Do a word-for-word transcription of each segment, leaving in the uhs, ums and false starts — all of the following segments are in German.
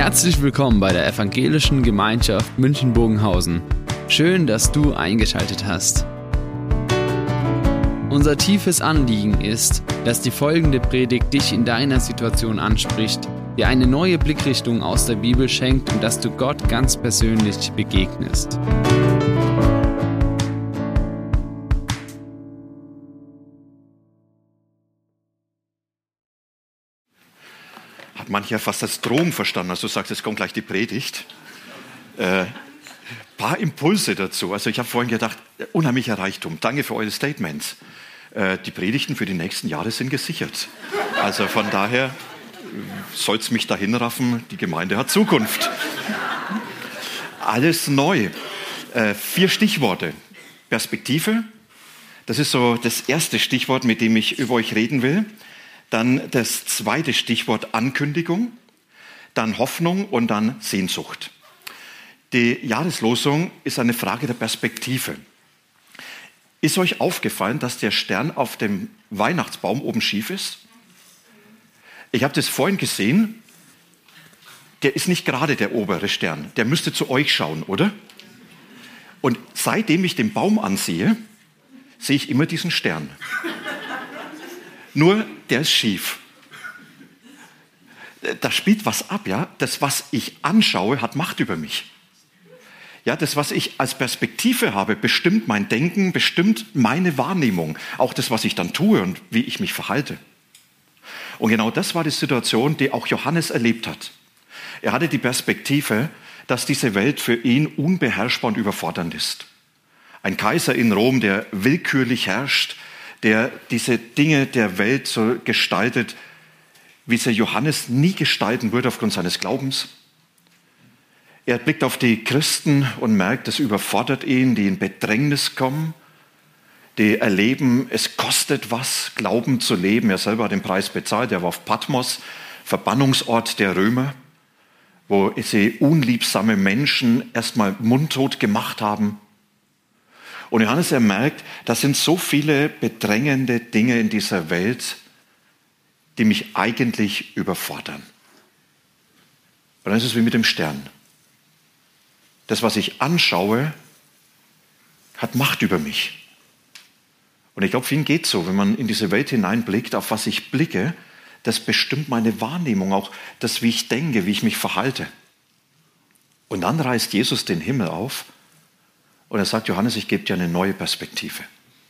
Herzlich willkommen bei der Evangelischen Gemeinschaft München-Bogenhausen. Schön, dass du eingeschaltet hast. Unser tiefes Anliegen ist, dass die folgende Predigt dich in deiner Situation anspricht, dir eine neue Blickrichtung aus der Bibel schenkt und dass du Gott ganz persönlich begegnest. Hat mancher fast als Drohung verstanden, als du sagst, jetzt kommt gleich die Predigt. Äh, paar Impulse dazu. Also ich habe vorhin gedacht, unheimlicher Reichtum. Danke für eure Statements. Äh, die Predigten für die nächsten Jahre sind gesichert. Also von daher soll es mich dahin raffen, die Gemeinde hat Zukunft. Alles neu. Äh, vier Stichworte. Perspektive, das ist so das erste Stichwort, mit dem ich über euch reden will. Dann das zweite Stichwort Ankündigung, dann Hoffnung und dann Sehnsucht. Die Jahreslosung ist eine Frage der Perspektive. Ist euch aufgefallen, dass der Stern auf dem Weihnachtsbaum oben schief ist? Ich habe das vorhin gesehen. Der ist nicht gerade der obere Stern. Der müsste zu euch schauen, oder? Und seitdem ich den Baum ansehe, sehe ich immer diesen Stern. Nur, der ist schief. Da spielt was ab, ja. Das, was ich anschaue, hat Macht über mich. Ja, das, was ich als Perspektive habe, bestimmt mein Denken, bestimmt meine Wahrnehmung. Auch das, was ich dann tue und wie ich mich verhalte. Und genau das war die Situation, die auch Johannes erlebt hat. Er hatte die Perspektive, dass diese Welt für ihn unbeherrschbar und überfordernd ist. Ein Kaiser in Rom, der willkürlich herrscht, der diese Dinge der Welt so gestaltet, wie sie Johannes nie gestalten würde aufgrund seines Glaubens. Er blickt auf die Christen und merkt, es überfordert ihn, die in Bedrängnis kommen, die erleben, es kostet was, Glauben zu leben. Er selber hat den Preis bezahlt, er war auf Patmos, Verbannungsort der Römer, wo sie unliebsame Menschen erstmal mundtot gemacht haben. Und Johannes, er merkt, das sind so viele bedrängende Dinge in dieser Welt, die mich eigentlich überfordern. Und dann ist es wie mit dem Stern. Das, was ich anschaue, hat Macht über mich. Und ich glaube, vielen geht es so, wenn man in diese Welt hineinblickt, auf was ich blicke, das bestimmt meine Wahrnehmung, auch das, wie ich denke, wie ich mich verhalte. Und dann reißt Jesus den Himmel auf. Und er sagt, Johannes, ich gebe dir eine neue Perspektive.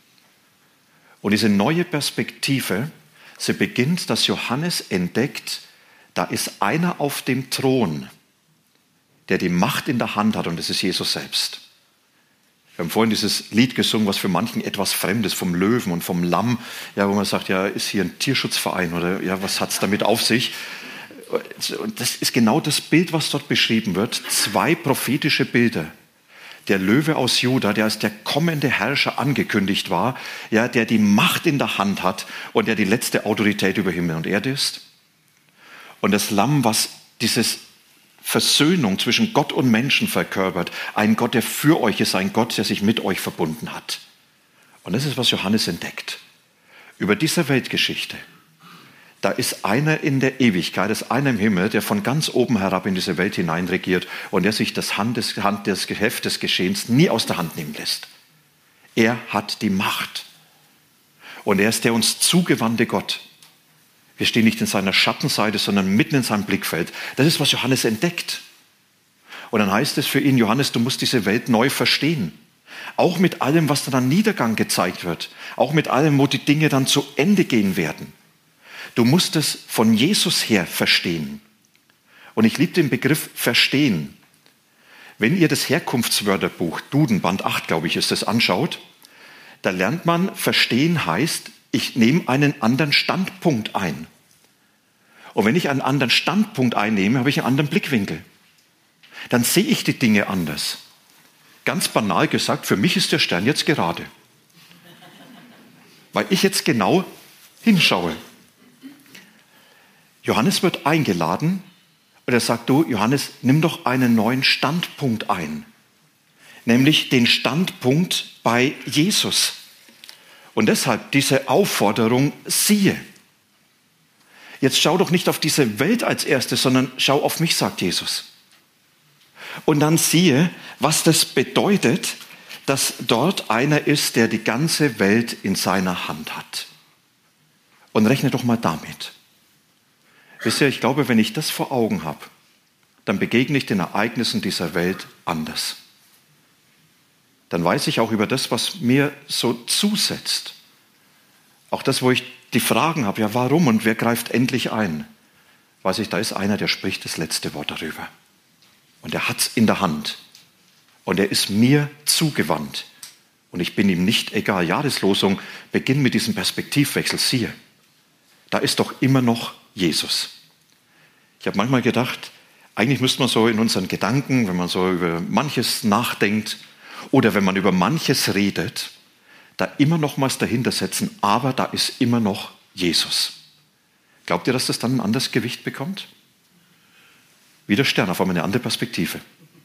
Und diese neue Perspektive, sie beginnt, dass Johannes entdeckt, da ist einer auf dem Thron, der die Macht in der Hand hat, und das ist Jesus selbst. Wir haben vorhin dieses Lied gesungen, was für manchen etwas Fremdes, vom Löwen und vom Lamm, ja, wo man sagt, ja, ist hier ein Tierschutzverein oder ja, was hat es damit auf sich? Und das ist genau das Bild, was dort beschrieben wird. Zwei prophetische Bilder. Der Löwe aus Juda, der als der kommende Herrscher angekündigt war, ja, der die Macht in der Hand hat und der die letzte Autorität über Himmel und Erde ist. Und das Lamm, was dieses Versöhnung zwischen Gott und Menschen verkörpert. Ein Gott, der für euch ist, ein Gott, der sich mit euch verbunden hat. Und das ist, was Johannes entdeckt. Über diese Weltgeschichte. Da ist einer in der Ewigkeit, ist einer im Himmel, der von ganz oben herab in diese Welt hinein regiert und der sich das Hand des, Hand des Heft des Geschehens nie aus der Hand nehmen lässt. Er hat die Macht. Und er ist der uns zugewandte Gott. Wir stehen nicht in seiner Schattenseite, sondern mitten in seinem Blickfeld. Das ist, was Johannes entdeckt. Und dann heißt es für ihn, Johannes, du musst diese Welt neu verstehen. Auch mit allem, was dann an Niedergang gezeigt wird. Auch mit allem, wo die Dinge dann zu Ende gehen werden. Du musst es von Jesus her verstehen. Und ich liebe den Begriff verstehen. Wenn ihr das Herkunftswörterbuch, Duden, Band acht, glaube ich, ist das, anschaut, da lernt man, verstehen heißt, ich nehme einen anderen Standpunkt ein. Und wenn ich einen anderen Standpunkt einnehme, habe ich einen anderen Blickwinkel. Dann sehe ich die Dinge anders. Ganz banal gesagt, für mich ist der Stern jetzt gerade. Weil ich jetzt genau hinschaue. Johannes wird eingeladen und er sagt, du Johannes, nimm doch einen neuen Standpunkt ein. Nämlich den Standpunkt bei Jesus. Und deshalb diese Aufforderung, siehe. Jetzt schau doch nicht auf diese Welt als erstes, sondern schau auf mich, sagt Jesus. Und dann siehe, was das bedeutet, dass dort einer ist, der die ganze Welt in seiner Hand hat. Und rechne doch mal damit. Wisst ihr, ich glaube, wenn ich das vor Augen habe, dann begegne ich den Ereignissen dieser Welt anders. Dann weiß ich auch über das, was mir so zusetzt. Auch das, wo ich die Fragen habe, ja warum und wer greift endlich ein? Weiß ich, da ist einer, der spricht das letzte Wort darüber. Und er hat es in der Hand. Und er ist mir zugewandt. Und ich bin ihm nicht egal. Jahreslosung beginnt mit diesem Perspektivwechsel. Siehe, da ist doch immer noch Jesus. Ich habe manchmal gedacht, eigentlich müsste man so in unseren Gedanken, wenn man so über manches nachdenkt oder wenn man über manches redet, da immer noch was dahinter setzen, aber da ist immer noch Jesus. Glaubt ihr, dass das dann ein anderes Gewicht bekommt? Wie der Stern, auf einmal eine andere Perspektive.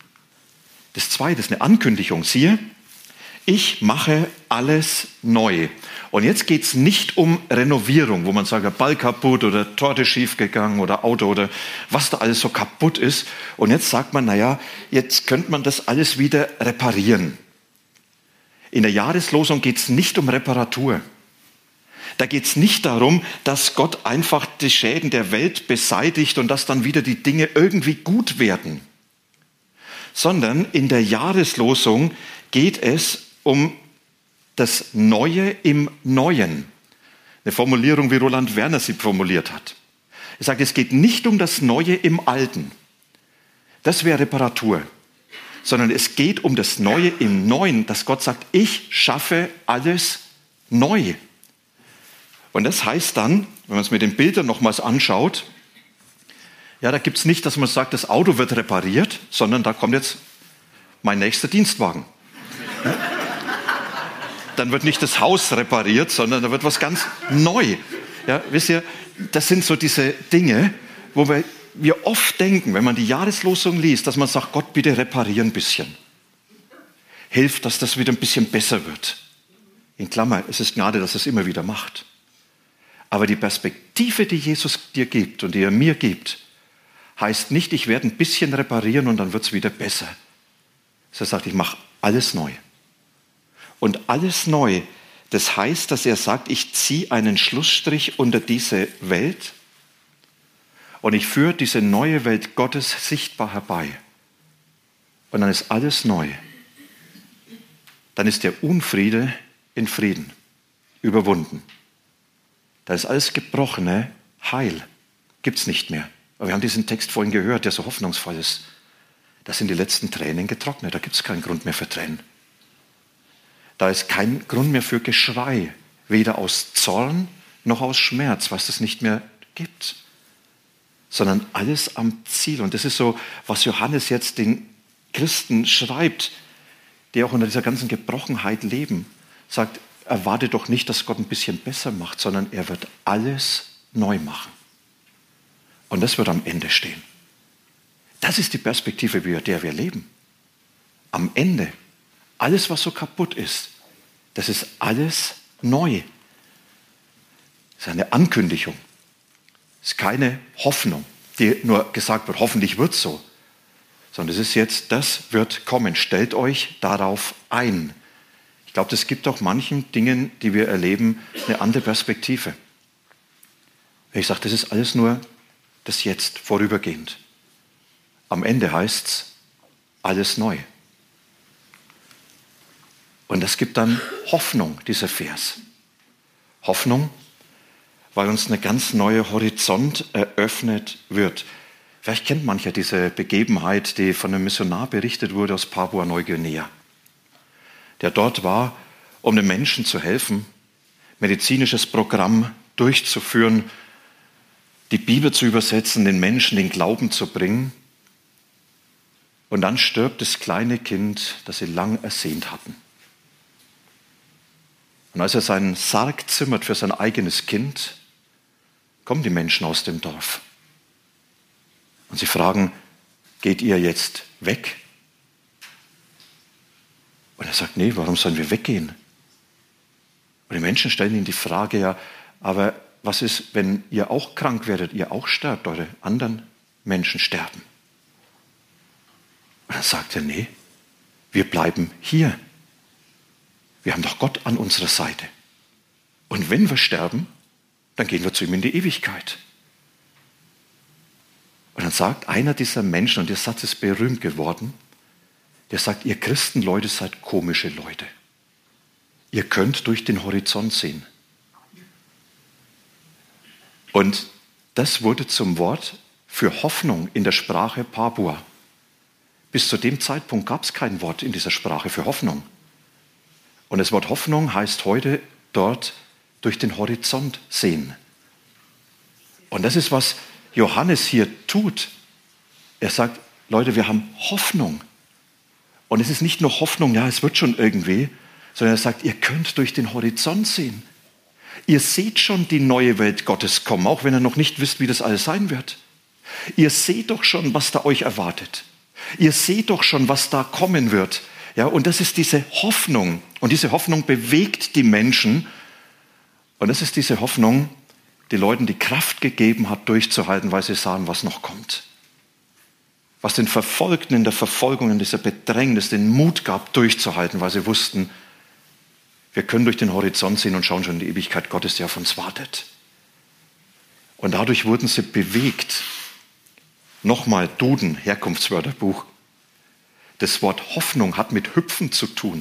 Das Zweite ist eine Ankündigung. Siehe, ich mache alles neu. Und jetzt geht es nicht um Renovierung, wo man sagt, Ball kaputt oder Torte schiefgegangen oder Auto oder was da alles so kaputt ist. Und jetzt sagt man, naja, jetzt könnte man das alles wieder reparieren. In der Jahreslosung geht es nicht um Reparatur. Da geht es nicht darum, dass Gott einfach die Schäden der Welt beseitigt und dass dann wieder die Dinge irgendwie gut werden. Sondern in der Jahreslosung geht es um das Neue im Neuen. Eine Formulierung, wie Roland Werner sie formuliert hat. Er sagt, es geht nicht um das Neue im Alten. Das wäre Reparatur. Sondern es geht um das Neue im Neuen, dass Gott sagt, ich schaffe alles neu. Und das heißt dann, wenn man es mit den Bildern nochmals anschaut, ja, da gibt es nicht, dass man sagt, das Auto wird repariert, sondern da kommt jetzt mein nächster Dienstwagen. Ja? Dann wird nicht das Haus repariert, sondern da wird was ganz neu. Ja, wisst ihr, das sind so diese Dinge, wo wir, wir oft denken, wenn man die Jahreslosung liest, dass man sagt, Gott, bitte reparier ein bisschen. Hilf, dass das wieder ein bisschen besser wird. In Klammer, es ist Gnade, dass er es immer wieder macht. Aber die Perspektive, die Jesus dir gibt und die er mir gibt, heißt nicht, ich werde ein bisschen reparieren und dann wird es wieder besser. Er sagt, ich mache alles neu. Und alles neu, das heißt, dass er sagt, ich ziehe einen Schlussstrich unter diese Welt und ich führe diese neue Welt Gottes sichtbar herbei. Und dann ist alles neu. Dann ist der Unfriede in Frieden überwunden. Da ist alles Gebrochene heil. Gibt es nicht mehr. Aber wir haben diesen Text vorhin gehört, der so hoffnungsvoll ist. Da sind die letzten Tränen getrocknet. Da gibt es keinen Grund mehr für Tränen. Da ist kein Grund mehr für Geschrei. Weder aus Zorn noch aus Schmerz, was es nicht mehr gibt. Sondern alles am Ziel. Und das ist so, was Johannes jetzt den Christen schreibt, die auch unter dieser ganzen Gebrochenheit leben. Sagt, erwarte doch nicht, dass Gott ein bisschen besser macht, sondern er wird alles neu machen. Und das wird am Ende stehen. Das ist die Perspektive, in der wir leben. Am Ende, alles, was so kaputt ist, das ist alles neu. Das ist eine Ankündigung. Das ist keine Hoffnung, die nur gesagt wird, hoffentlich wird es so. Sondern es ist jetzt, das wird kommen. Stellt euch darauf ein. Ich glaube, das gibt auch manchen Dingen, die wir erleben, eine andere Perspektive. Wenn ich sage, das ist alles nur das Jetzt, vorübergehend. Am Ende heißt es, alles neu. Und das gibt dann Hoffnung, dieser Vers. Hoffnung, weil uns eine ganz neue Horizont eröffnet wird. Vielleicht kennt mancher diese Begebenheit, die von einem Missionar berichtet wurde aus Papua-Neuguinea, der dort war, um den Menschen zu helfen, medizinisches Programm durchzuführen, die Bibel zu übersetzen, den Menschen den Glauben zu bringen. Und dann stirbt das kleine Kind, das sie lang ersehnt hatten. Und als er seinen Sarg zimmert für sein eigenes Kind, kommen die Menschen aus dem Dorf. Und sie fragen, geht ihr jetzt weg? Und er sagt, nee, warum sollen wir weggehen? Und die Menschen stellen ihm die Frage, ja, aber was ist, wenn ihr auch krank werdet, ihr auch sterbt, eure anderen Menschen sterben? Und dann sagt er, nee, wir bleiben hier. Wir haben doch Gott an unserer Seite. Und wenn wir sterben, dann gehen wir zu ihm in die Ewigkeit. Und dann sagt einer dieser Menschen, und der Satz ist berühmt geworden, der sagt, ihr Christenleute seid komische Leute. Ihr könnt durch den Horizont sehen. Und das wurde zum Wort für Hoffnung in der Sprache Papua. Bis zu dem Zeitpunkt gab es kein Wort in dieser Sprache für Hoffnung. Und das Wort Hoffnung heißt heute dort durch den Horizont sehen. Und das ist, was Johannes hier tut. Er sagt, Leute, wir haben Hoffnung. Und es ist nicht nur Hoffnung, ja, es wird schon irgendwie, sondern er sagt, ihr könnt durch den Horizont sehen. Ihr seht schon die neue Welt Gottes kommen, auch wenn ihr noch nicht wisst, wie das alles sein wird. Ihr seht doch schon, was da euch erwartet. Ihr seht doch schon, was da kommen wird. Ja, und das ist diese Hoffnung. Und diese Hoffnung bewegt die Menschen. Und das ist diese Hoffnung, die Leuten die Kraft gegeben hat, durchzuhalten, weil sie sahen, was noch kommt. Was den Verfolgten in der Verfolgung, in dieser Bedrängnis den Mut gab, durchzuhalten, weil sie wussten, wir können durch den Horizont sehen und schauen schon in die Ewigkeit Gottes, die auf uns wartet. Und dadurch wurden sie bewegt. Nochmal Duden, Herkunftswörterbuch. Das Wort Hoffnung hat mit Hüpfen zu tun.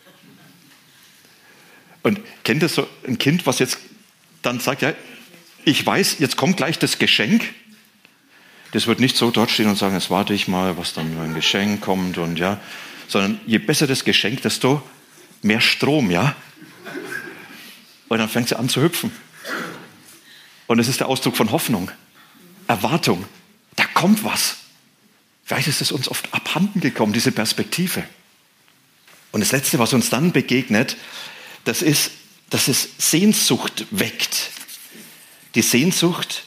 Und kennt ihr so ein Kind, was jetzt dann sagt, ja, ich weiß, jetzt kommt gleich das Geschenk. Das wird nicht so dort stehen und sagen, jetzt warte ich mal, was dann für ein Geschenk kommt und ja, sondern je besser das Geschenk, desto mehr Strom, ja. Und dann fängt sie an zu hüpfen. Und das ist der Ausdruck von Hoffnung, Erwartung. Da kommt was. Vielleicht ist es uns oft abhanden gekommen, diese Perspektive. Und das Letzte, was uns dann begegnet, das ist, dass es Sehnsucht weckt. Die Sehnsucht,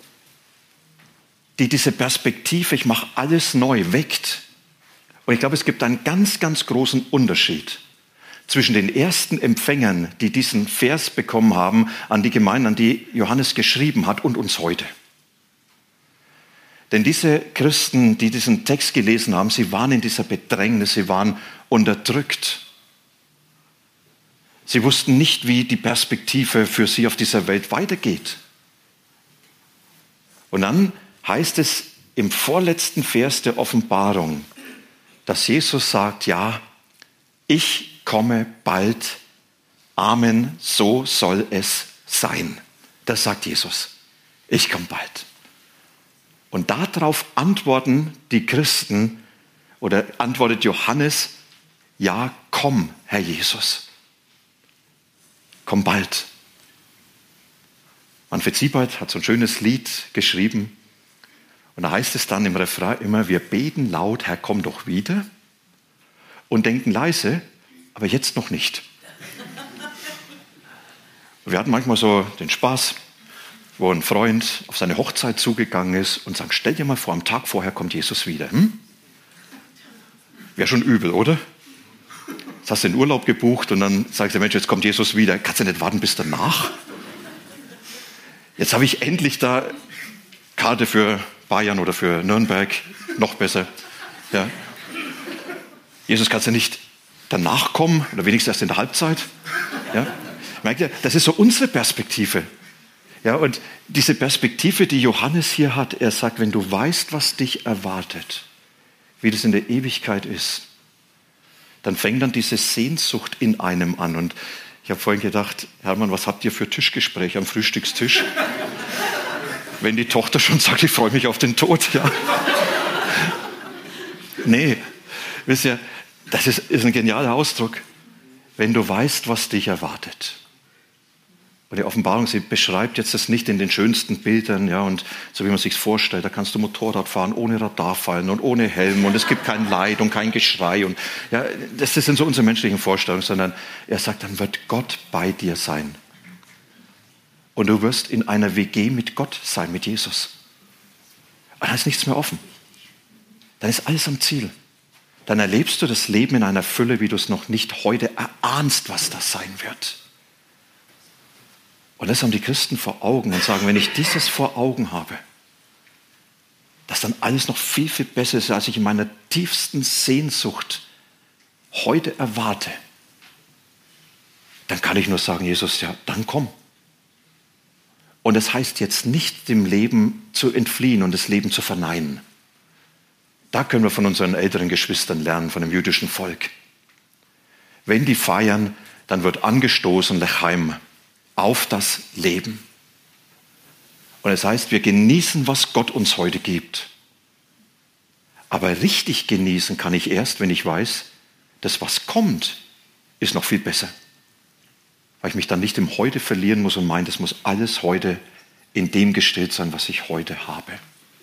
die diese Perspektive, ich mache alles neu, weckt. Und ich glaube, es gibt einen ganz, ganz großen Unterschied zwischen den ersten Empfängern, die diesen Vers bekommen haben, an die Gemeinden, an die Johannes geschrieben hat, und uns heute. Denn diese Christen, die diesen Text gelesen haben, sie waren in dieser Bedrängnis, sie waren unterdrückt. Sie wussten nicht, wie die Perspektive für sie auf dieser Welt weitergeht. Und dann heißt es im vorletzten Vers der Offenbarung, dass Jesus sagt, ja, ich komme bald, Amen, so soll es sein. Das sagt Jesus, ich komme bald. Und darauf antworten die Christen oder antwortet Johannes, ja, komm, Herr Jesus. Komm bald. Manfred Siebert hat so ein schönes Lied geschrieben. Und da heißt es dann im Refrain immer, wir beten laut, Herr, komm doch wieder. Und denken leise, aber jetzt noch nicht. Wir hatten manchmal so den Spaß, wo ein Freund auf seine Hochzeit zugegangen ist und sagt, stell dir mal vor, am Tag vorher kommt Jesus wieder. Hm? Wäre schon übel, oder? Jetzt hast du den Urlaub gebucht und dann sagst du, Mensch, jetzt kommt Jesus wieder. Kannst du nicht warten bis danach? Jetzt habe ich endlich da Karte für Bayern oder für Nürnberg, noch besser. Ja. Jesus, kannst du nicht danach kommen oder wenigstens erst in der Halbzeit? Ja. Merkt ihr, das ist so unsere Perspektive. Ja, und diese Perspektive, die Johannes hier hat, er sagt, wenn du weißt, was dich erwartet, wie das in der Ewigkeit ist, dann fängt dann diese Sehnsucht in einem an. Und ich habe vorhin gedacht, Hermann, was habt ihr für Tischgespräche am Frühstückstisch? Wenn die Tochter schon sagt, ich freue mich auf den Tod, ja. Nee, wisst ihr, das ist, ist ein genialer Ausdruck. Wenn du weißt, was dich erwartet. Und die Offenbarung, sie beschreibt jetzt das nicht in den schönsten Bildern, ja, und so wie man sich vorstellt, da kannst du Motorrad fahren, ohne Radar fallen und ohne Helm und es gibt kein Leid und kein Geschrei und ja, das sind so unsere menschlichen Vorstellungen, sondern er sagt, dann wird Gott bei dir sein. Und du wirst in einer W G mit Gott sein, mit Jesus. Und dann ist nichts mehr offen. Dann ist alles am Ziel. Dann erlebst du das Leben in einer Fülle, wie du es noch nicht heute erahnst, was das sein wird. Und das haben die Christen vor Augen und sagen, wenn ich dieses vor Augen habe, dass dann alles noch viel, viel besser ist, als ich in meiner tiefsten Sehnsucht heute erwarte, dann kann ich nur sagen, Jesus, ja, dann komm. Und das heißt jetzt nicht, dem Leben zu entfliehen und das Leben zu verneinen. Da können wir von unseren älteren Geschwistern lernen, von dem jüdischen Volk. Wenn die feiern, dann wird angestoßen, Lechaim, auf das Leben. Und das heißt, wir genießen, was Gott uns heute gibt. Aber richtig genießen kann ich erst, wenn ich weiß, das, was kommt, ist noch viel besser. Weil ich mich dann nicht im Heute verlieren muss und meine, das muss alles heute in dem gestellt sein, was ich heute habe.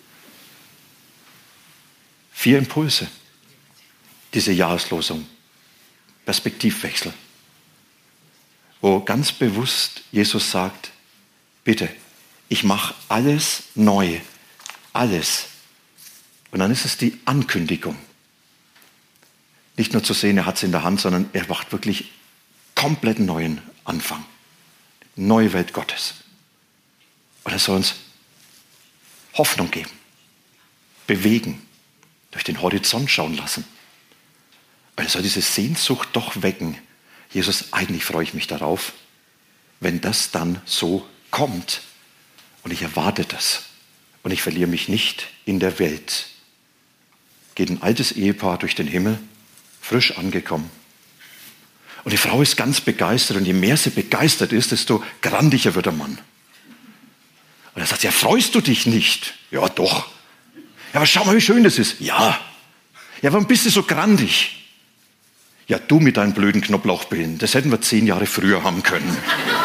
Vier Impulse, diese Jahreslosung, Perspektivwechsel, wo ganz bewusst Jesus sagt, bitte, ich mache alles neu, alles. Und dann ist es die Ankündigung. Nicht nur zu sehen, er hat es in der Hand, sondern er macht wirklich komplett neuen Anfang. Neue Welt Gottes. Und er soll uns Hoffnung geben, bewegen, durch den Horizont schauen lassen. Und er soll diese Sehnsucht doch wecken. Jesus, eigentlich freue ich mich darauf, wenn das dann so kommt. Und ich erwarte das. Und ich verliere mich nicht in der Welt. Geht ein altes Ehepaar durch den Himmel, frisch angekommen. Und die Frau ist ganz begeistert. Und je mehr sie begeistert ist, desto grandiger wird der Mann. Und er sagt, ja, freust du dich nicht? Ja, doch. Ja, aber schau mal, wie schön das ist. Ja. Ja, warum bist du so grandig? Ja, du mit deinen blöden Knoblauchbrillen, das hätten wir zehn Jahre früher haben können.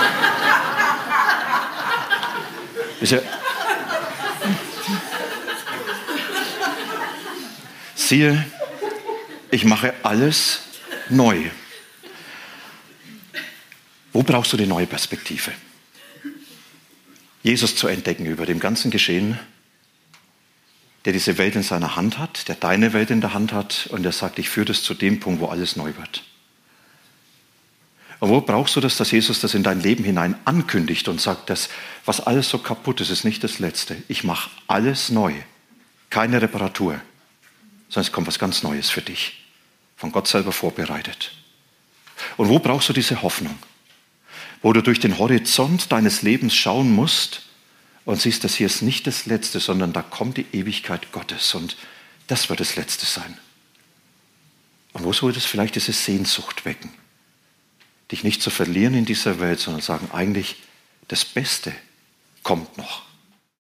Ist ja Siehe, ich mache alles neu. Wo brauchst du die neue Perspektive? Jesus zu entdecken über dem ganzen Geschehen, der diese Welt in seiner Hand hat, der deine Welt in der Hand hat und der sagt, ich führe das zu dem Punkt, wo alles neu wird. Und wo brauchst du das, dass Jesus das in dein Leben hinein ankündigt und sagt, dass was alles so kaputt ist, ist nicht das Letzte. Ich mache alles neu. Keine Reparatur, sondern es kommt was ganz Neues für dich. Von Gott selber vorbereitet. Und wo brauchst du diese Hoffnung? Wo du durch den Horizont deines Lebens schauen musst und siehst, das hier ist nicht das Letzte, sondern da kommt die Ewigkeit Gottes und das wird das Letzte sein. Und wo soll das vielleicht diese Sehnsucht wecken? Dich nicht zu verlieren in dieser Welt, sondern sagen, eigentlich das Beste kommt noch.